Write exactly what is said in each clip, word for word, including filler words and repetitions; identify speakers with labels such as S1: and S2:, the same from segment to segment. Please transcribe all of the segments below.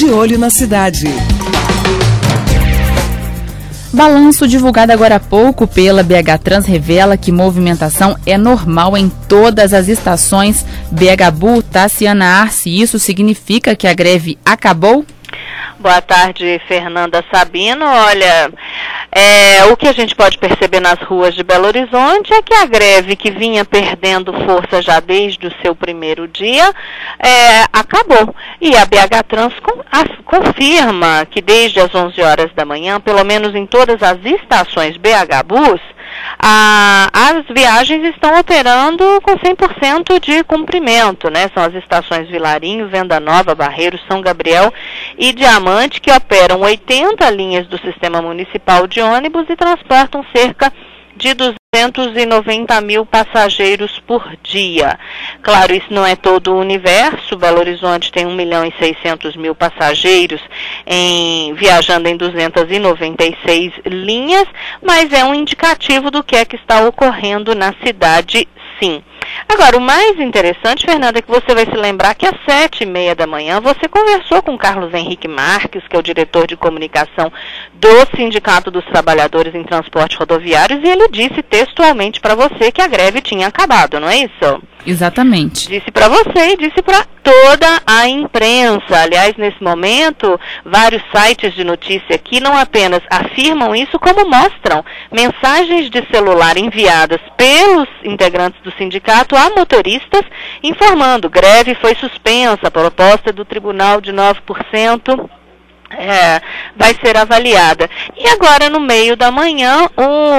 S1: de olho na cidade.
S2: Balanço divulgado agora há pouco pela B H Trans revela que movimentação é normal em todas as estações. B H Bu, Tassiana Arce, isso significa que a greve acabou?
S3: Boa tarde, Fernanda Sabino. Olha, é, o que a gente pode perceber nas ruas de Belo Horizonte é que a greve, que vinha perdendo força já desde o seu primeiro dia, é, acabou. E a B H Trans com, a, confirma que desde as onze horas da manhã, pelo menos em todas as estações B H Bus, a, as viagens estão operando com cem por cento de cumprimento, né? São as estações Vilarinho, Venda Nova, Barreiros, São Gabriel e Diamante, que operam oitenta linhas do sistema municipal de ônibus e transportam cerca de duzentos e noventa mil passageiros por dia. Claro, isso não é todo o universo. Belo Horizonte tem um milhão e seiscentos mil passageiros em, viajando em duzentas e noventa e seis linhas, mas é um indicativo do que é que está ocorrendo na cidade, sim. Agora, o mais interessante, Fernanda, é que você vai se lembrar que às sete e meia da manhã você conversou com Carlos Henrique Marques, que é o diretor de comunicação do Sindicato dos Trabalhadores em Transporte Rodoviários, e ele disse textualmente para você que a greve tinha acabado, não é isso?
S2: Exatamente.
S3: Disse para você e disse para toda a imprensa. Aliás, nesse momento, vários sites de notícia aqui não apenas afirmam isso, como mostram mensagens de celular enviadas pelos integrantes do sindicato a motoristas informando: greve foi suspensa, a proposta do tribunal de nove por cento É, vai ser avaliada. E agora, no meio da manhã,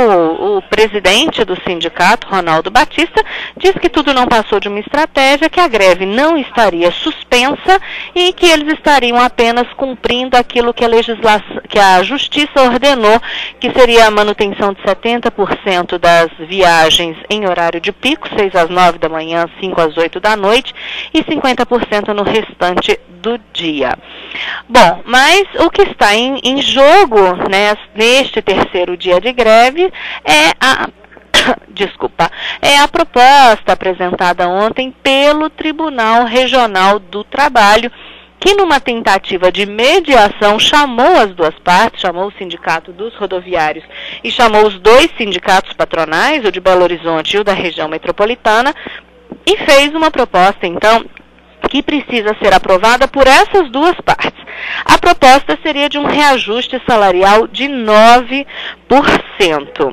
S3: o, o presidente do sindicato, Ronaldo Batista, diz que tudo não passou de uma estratégia, que a greve não estaria suspensa e que eles estariam apenas cumprindo aquilo que a legislação, que a Justiça ordenou, que seria a manutenção de setenta por cento das viagens em horário de pico, seis às nove da manhã, cinco às oito da noite, e cinquenta por cento no restante do dia. Bom, mas o que está em, em jogo, né, neste terceiro dia de greve é a desculpa, é a proposta apresentada ontem pelo Tribunal Regional do Trabalho, que numa tentativa de mediação chamou as duas partes, chamou o Sindicato dos Rodoviários e chamou os dois sindicatos patronais, o de Belo Horizonte e o da região metropolitana, e fez uma proposta, então, que precisa ser aprovada por essas duas partes. A proposta seria de um reajuste salarial de nove por cento.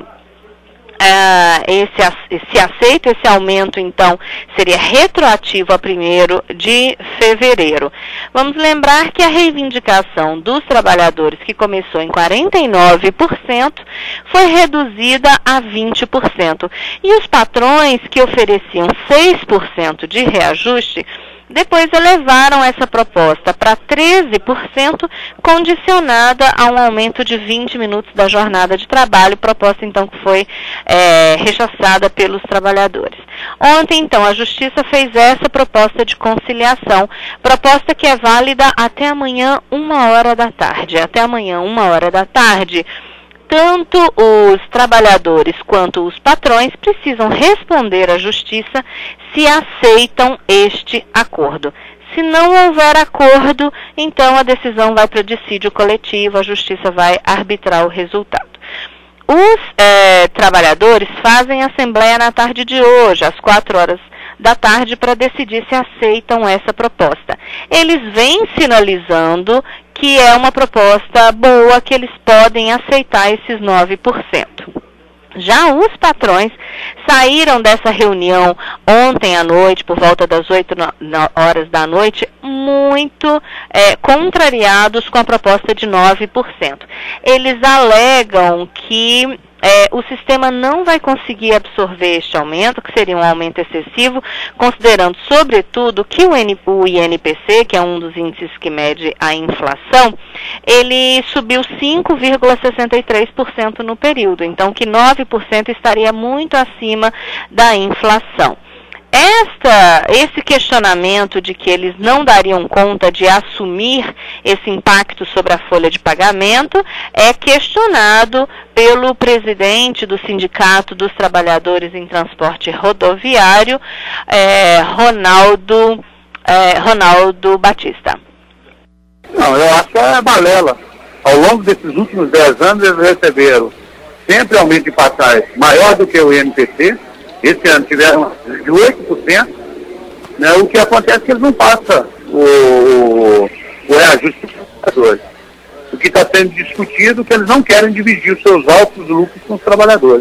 S3: Uh, esse, se aceita esse aumento, então, seria retroativo a primeiro de fevereiro. Vamos lembrar que a reivindicação dos trabalhadores, que começou em quarenta e nove por cento, foi reduzida a vinte por cento. E os patrões, que ofereciam seis por cento de reajuste, depois elevaram essa proposta para treze por cento, condicionada a um aumento de vinte minutos da jornada de trabalho, proposta então que foi é, rechaçada pelos trabalhadores. Ontem, então, a Justiça fez essa proposta de conciliação, proposta que é válida até amanhã, uma hora da tarde. Até amanhã, uma hora da tarde, tanto os trabalhadores quanto os patrões precisam responder à Justiça se aceitam este acordo. Se não houver acordo, então a decisão vai para dissídio coletivo, a Justiça vai arbitrar o resultado. Os é, trabalhadores fazem assembleia na tarde de hoje, às quatro horas da tarde, para decidir se aceitam essa proposta. Eles vêm sinalizando que é uma proposta boa, que eles podem aceitar esses nove por cento. Já os patrões saíram dessa reunião ontem à noite, por volta das oito horas da noite, muito é, contrariados com a proposta de nove por cento. Eles alegam que É, o sistema não vai conseguir absorver este aumento, que seria um aumento excessivo, considerando, sobretudo, que o, N, o I N P C, que é um dos índices que mede a inflação, ele subiu cinco vírgula sessenta e três por cento no período, então que nove por cento estaria muito acima da inflação. Esta, esse questionamento de que eles não dariam conta de assumir esse impacto sobre a folha de pagamento é questionado pelo presidente do Sindicato dos Trabalhadores em Transporte Rodoviário, é, Ronaldo, é, Ronaldo Batista.
S1: Não, eu acho que é balela. Ao longo desses últimos dez anos, eles receberam sempre aumento de passagem maior do que o I N P C. Esse ano tiveram de oito por cento. Né? O que acontece é que eles não passam o, o, o reajuste dos trabalhadores. O que está sendo discutido é que eles não querem dividir os seus altos lucros com os trabalhadores.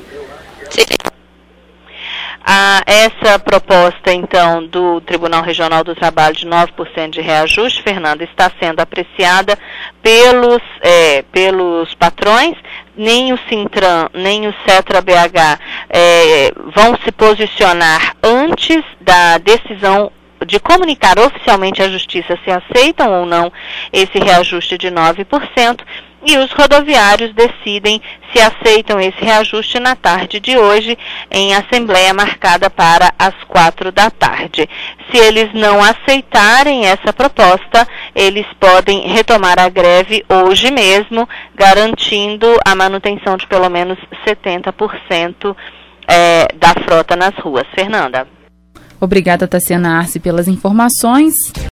S3: Ah, essa proposta, então, do Tribunal Regional do Trabalho de nove por cento de reajuste, Fernanda, está sendo apreciada pelos, é, pelos patrões. Nem o Sintran, nem o Cetra-B H é, vão se posicionar antes da decisão de comunicar oficialmente à Justiça se aceitam ou não esse reajuste de nove por cento. E os rodoviários decidem se aceitam esse reajuste na tarde de hoje, em assembleia marcada para as quatro da tarde. Se eles não aceitarem essa proposta, eles podem retomar a greve hoje mesmo, garantindo a manutenção de pelo menos setenta por cento é, da frota nas ruas. Fernanda.
S2: Obrigada, Tassiana Arce, pelas informações.